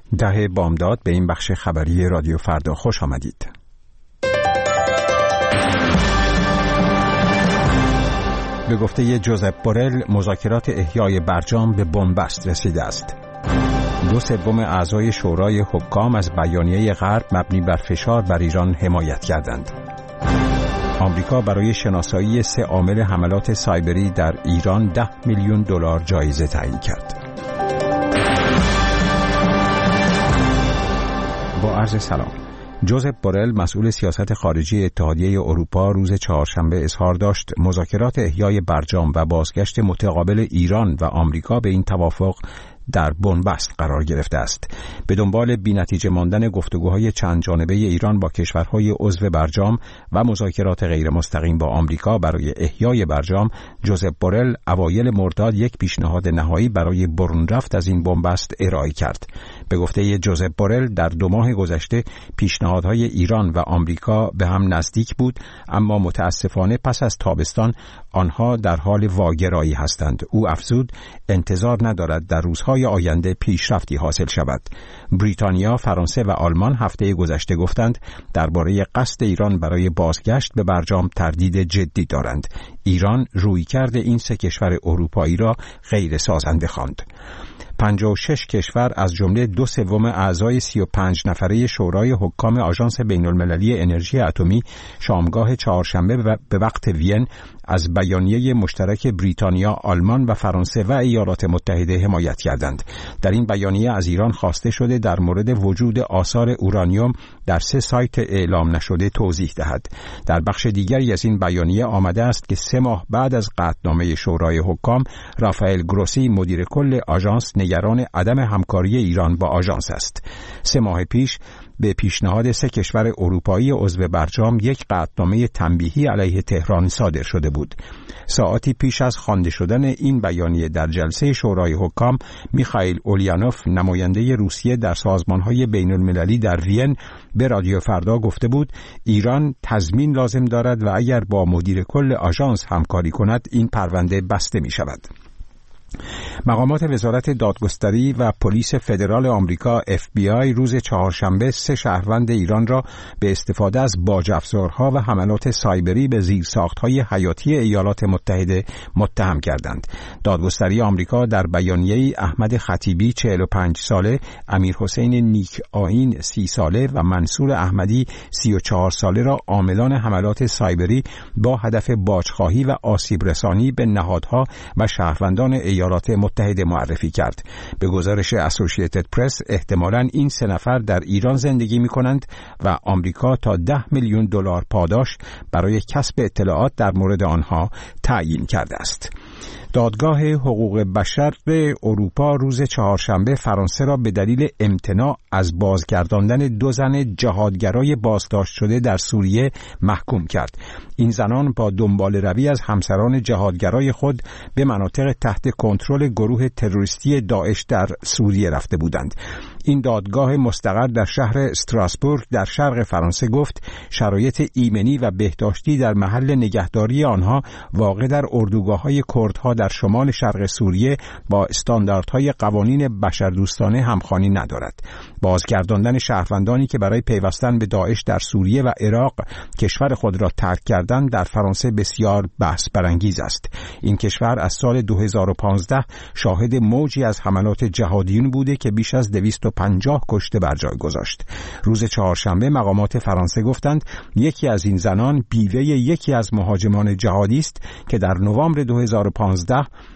10 بامداد به این بخش خبری رادیو فردا خوش آمدید. به گفته جوزپ بورل مذاکرات احیای برجام به بنبست رسیده است. 2/3 اعضای شورای حکام از بیانیه غرب مبنی بر فشار بر ایران حمایت کردند. آمریکا برای شناسایی 3 عامل حملات سایبری در ایران $10 میلیون جایزه تعیین کرد. با عرض سلام. جوزپ بورل مسئول سیاست خارجی اتحادیه اروپا روز چهارشنبه اظهار داشت مذاکرات احیای برجام و بازگشت متقابل ایران و آمریکا به این توافق در بنبست قرار گرفته است. به دنبال بی‌نتیجه ماندن گفتگوهای چند جانبه ایران با کشورهای عضو برجام و مذاکرات غیر مستقیم با آمریکا برای احیای برجام، جوزپ بورل اوایل مرداد یک پیشنهاد نهایی برای برون رفت از این بنبست ارائه کرد. به گفته جوزپ بورل در 2 ماه گذشته پیشنهادهای ایران و آمریکا به هم نزدیک بود، اما متاسفانه پس از تابستان آنها در حال واگرایی هستند. او افزود انتظار ندارد در روزهای آینده پیشرفتی حاصل شود. بریتانیا، فرانسه و آلمان هفته گذشته گفتند درباره قصد ایران برای بازگشت به برجام تردید جدی دارند. ایران رویکرد این 3 کشور اروپایی را غیر سازنده خواند. 56 کشور از جمله 2/3 اعضای 35 نفره شورای حکام آژانس بین‌المللی انرژی اتمی شامگاه چهارشنبه به وقت وین از بیانیه مشترک بریتانیا، آلمان و فرانسه و ایالات متحده حمایت کردند. در این بیانیه از ایران خواسته شده در مورد وجود آثار اورانیوم در 3 سایت اعلام نشده توضیح دهد. در بخش دیگری از این بیانیه آمده است که 3 ماه بعد از قطعنامه شورای حکام، رافائل گروسی مدیر کل آژانس نگران عدم همکاری ایران با آژانس است. 3 ماه پیش به پیشنهاد 3 کشور اروپایی عضو برجام یک قطعنامه تنبیهی علیه تهران صادر شده بود. ساعتی پیش از خوانده شدن این بیانیه در جلسه شورای حکام، میخائیل اولیانوف نماینده روسیه در سازمان‌های بین‌المللی در وین به رادیو فردا گفته بود ایران تضمین لازم دارد و اگر با مدیر کل آژانس همکاری کند این پرونده بسته می شود. مقامات وزارت دادگستری و پلیس فدرال آمریکا FBI روز چهارشنبه 3 شهروند ایران را به استفاده از باج افزارها و حملات سایبری به زیرساخت‌های حیاتی ایالات متحده متهم کردند. دادگستری آمریکا در بیانیه‌ای احمد خطیبی 45 ساله، امیر حسین نیک آیین 30 ساله و منصور احمدی 34 ساله را عاملان حملات سایبری با هدف باجخواهی و آسیب رسانی به نهادها و شهروندان ایالات متحده معرفی کرد. به گزارش اسوسییتد پرس احتمالاً این 3 نفر در ایران زندگی می کنند و آمریکا تا $10 میلیون پاداش برای کسب اطلاعات در مورد آنها تعیین کرده است. دادگاه حقوق بشر اروپا روز چهارشنبه فرانسه را به دلیل امتناع از بازگرداندن 2 زن جهادگرای بازداشت شده در سوریه محکوم کرد. این زنان با دنبال روی از همسران جهادگرای خود به مناطق تحت کنترل گروه تروریستی داعش در سوریه رفته بودند. این دادگاه مستقر در شهر استراسبورگ در شرق فرانسه گفت شرایط ایمنی و بهداشتی در محل نگهداری آنها واقع در اردوگاه‌های کردها در شمال شرق سوریه با استانداردهای قوانین بشردوستانه همخوانی ندارد. بازگرداندن شهروندانی که برای پیوستن به داعش در سوریه و عراق کشور خود را ترک کردند در فرانسه بسیار بحث برانگیز است. این کشور از سال 2015 شاهد موجی از حملات جهادیون بوده که بیش از 250 کشته بر جای گذاشت. روز چهارشنبه مقامات فرانسه گفتند یکی از این زنان بیوه یکی از مهاجمان جهادی است که در نوامبر 2015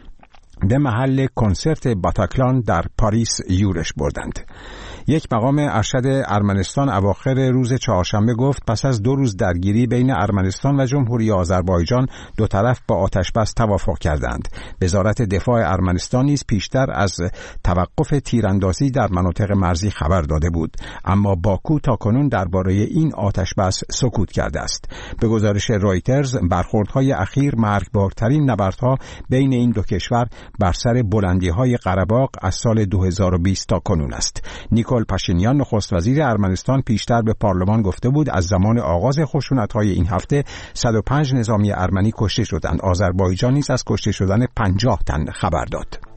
به محل کنسرت باتاکلان در پاریس یورش بردند. یک مقام ارشد ارمنستان اواخر روز چهارشنبه گفت پس از 2 روز درگیری بین ارمنستان و جمهوری آذربایجان 2 طرف با آتش‌بس توافق کردند. وزارت دفاع ارمنستان نیز پیشتر از توقف تیراندازی در مناطق مرزی خبر داده بود، اما باکو تاکنون درباره این آتش‌بس سکوت کرده است. به گزارش رایترز برخوردهای اخیر مرگبارترین نبردها بین این 2 کشور بر سر بلندی‌های قره‌باغ از سال 2020 تا کنون است. نیکول پاشینیان نخست وزیر ارمنستان پیشتر به پارلمان گفته بود از زمان آغاز خشونت‌های این هفته 105 نظامی ارمنی کشته شدند. آذربایجان نیز از کشته شدن 50 تن خبر داد.